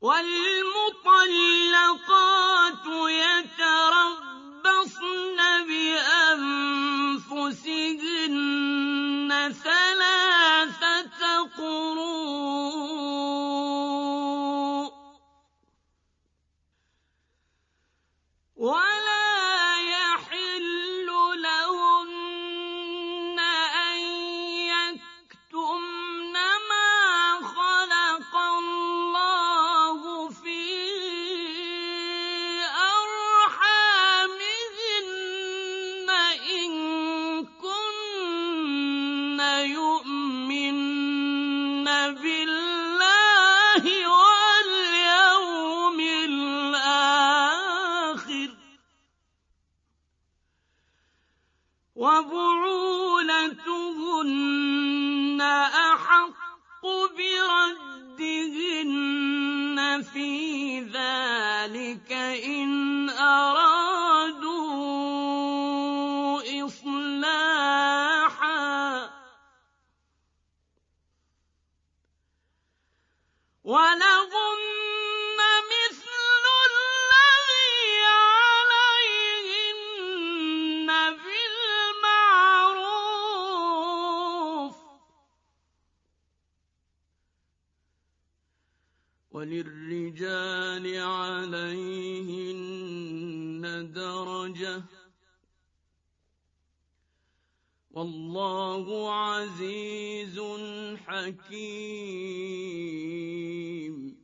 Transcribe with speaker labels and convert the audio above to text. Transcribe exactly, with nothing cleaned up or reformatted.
Speaker 1: وَالْمُطَلَّقَاتُ يَتَرَبَّصْنَ بِأَنفُسِهِنَّ ثَلَاثَةَ قُرُوءٍ ۚ وَلَا يَحِلُّ لَهُنَّ أَن يَكْتُمْنَ مَا خَلَقَ اللَّهُ فِي أَرْحَامِهِنَّ إِن كُنَّ يُؤْمِنَّ بِاللَّهِ وَالْيَوْمِ الْآخِرِ ۚ وَبُعُولَتُهُنَّ أَحَقُّ بِرَدِّهِنَّ فِي ذَٰلِكَ إِنْ أَرَادُوا إِصْلَاحًا ۚ وَلَهُنَّ مِثْلُ الَّذِي عَلَيْهِنَّ بِالْمَعْرُوفِ ۚ وَلِلرِّجَالِ عَلَيْهِنَّ دَرَجَةٌ ۗ وَاللَّهُ عَزِيزٌ حَكِيمٌ.